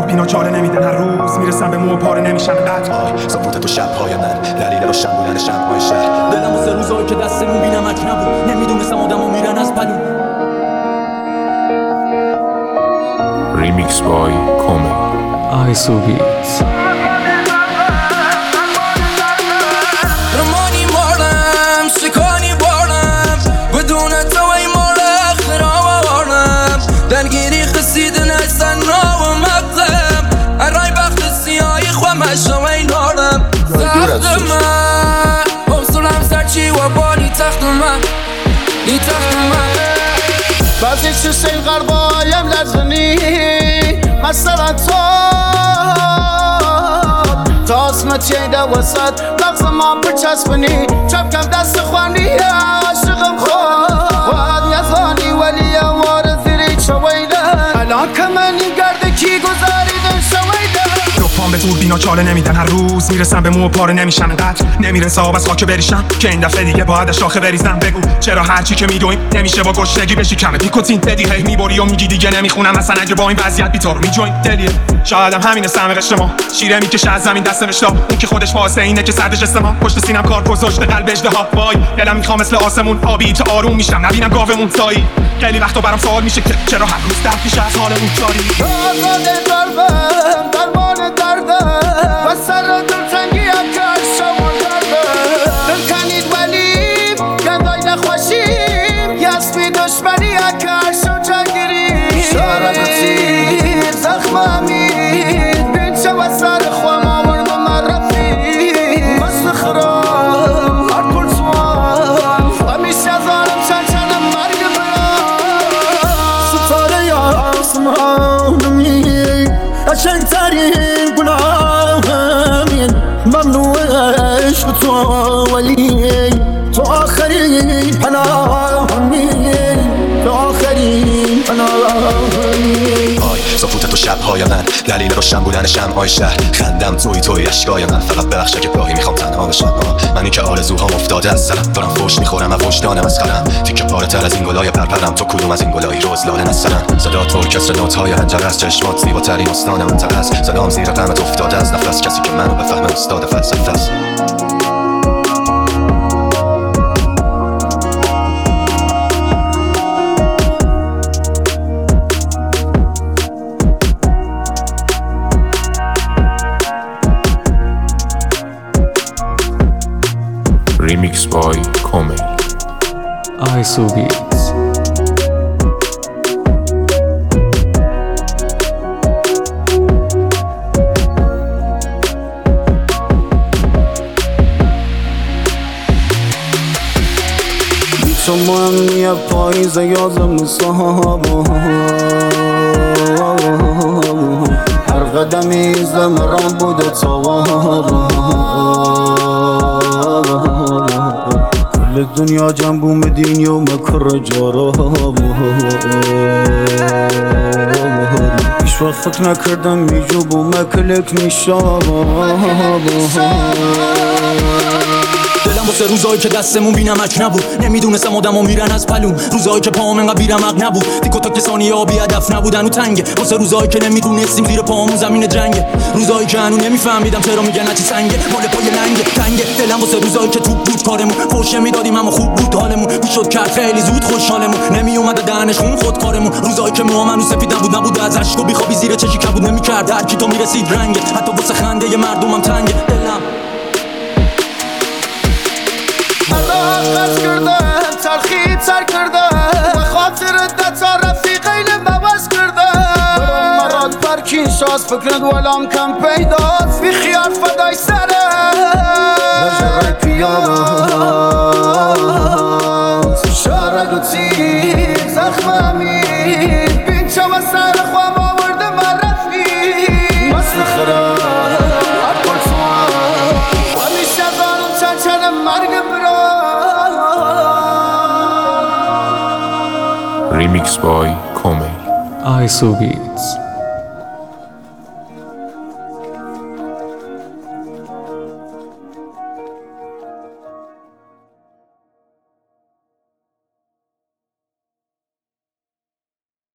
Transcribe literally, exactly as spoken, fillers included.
بینا چاره نمیدن، هر روز میرسن به مو پاره نمیشن قطع. سکوت تو شب‌های من دلیل روشن بودن شب‌های شهر. دلم واسه روزایی که دستمون بی‌نمک نبود، نمیدونستم آدمو میرن از پلو. Remix by Kome آیسو بیتس. رمانی مارم شکانی بارم بدون تو ای مال اخترام آوارم درگیری خسیدن ازن را و مقدم ارای بخت سیاهی خوام هشم ای نارم تخت من حوصلم سرچی و بانی تخت من ای تخت من بعضی چیز این غربایم لرزنی مثلا تو تا اسمت یه وسط لغز ما بچسبنی چپ کم دست خوانی عاشقم خود باید یزانی ولی امار زیری چویده الان که منی گرده کی گذاریدن شویده. پام به دور بینا چاله نمیدن، هر روز میرسن به مو پاره نمیشن قطع. نمیرسه آب از خاک بریشم که این دفعه دیگه باید شاخه بریزم. بگو چرا هرچی که میدویم نمیشه با گشنگی بشی کمه پیکوتین بدی هی میبری و میگی دیگه نمیخونم مثلا اگه با این وضعیت بی تو رو میجوین دلیه. شاید هم همینه سم قشر ما شیره میکشه از زمین دست نوشتا اون که خودش واسه اینه که سردش استما پشت سینم کار گذاشته قلب اژدها وای دلم میخوام مثل آسمون آبی تا آروم میشم نبینم گاومون سایی. خیلی وقتا برام سوال میشه که چرا هر روز درد میشه از حالمون جاری. و سر دلتنگی هم کرد شما درده دل کنید ولی گندای نخوشیم یسمی دشمنی هم کرد شو جنگیری شارم تیر زخم امید بینچه و سر خوام آورد و من رفید مثل خرام هر کل سوام همیشه زارم چند چندم مرگ برام ستاره یا آسمانمی قشنگ ترین گناهمین ممنوعش تو ولی تو آخرین پناهمی تو آخرین پناهمی. آی سکوت تو شب‌های من دلیل روشن بودن شمع‌های شهر. خندم توی توی اشکای من فقط ببخشه که گاهی میخوام تنها بشم. منی که آرزوهام افتاده از سرم دارم فوش میخورم از وجدانم از خرم تیکه پاره تر از این گلای پرپرم تو کدوم از این گلایی روز لاله نسترم. صدا تو کسر نوت‌های هنجره از چشمات زیباترین استان منطقه است. صدام زیر قمت افتاده از نفس کسی که منو بفهمه استاد فلسفه است. Remix by Kome آیسو بیتس. تو مهمیه پاییزه یازم صحابه هر قدمی زمران بوده توابه کل دنیا جنبو مدین یوم کر جارابه پیش وقت فکر نکردم میجوب و مکلک میشابه. دلم واسه روزایی که دستمون بی‌نمک نبود، نمیدونستم آدمو میرن از پلوم. روزایی که پاهم انقدر بی‌رمق نبود، تیکو تاک ثانیه ها بی هدف نبودن و تنگه. واسه روزایی که نمیدونستیم زیر پاهامون زمین جنگه. روزایی که هنوز نمیفهمیدم چرا میگن هرچی سنگه مال پای لنگه تنگه. دلم واسه روزایی که توپ بود کارمون فوشه میدادیم اما خوب بود حالمون. میشد کرد خیلی زود خوشحالمون نمیومد دهنش خون خود کارمون. روزایی که موهامون سفید نبود نبود از اشک و بیخوابی زیر چشی کبود نمیکرد هر کی تو میرسید رنگه. حتی واسه خنده مردمم تنگه دلم. قصد کردم تلخی تر کردم و خاطر دتا رفیقین مواز کردم برام مراد پرکین شاز فکرد ولام کم پیداست بی خیال فدای سرم نجرای پیاز شارد و تیر زخم امید بینچه و سر خواب آورده من رفیق مثل خرام هر کل سوام و همیشه دارم چند چند مرگ برام. Remix by Kome آیسو بیتس.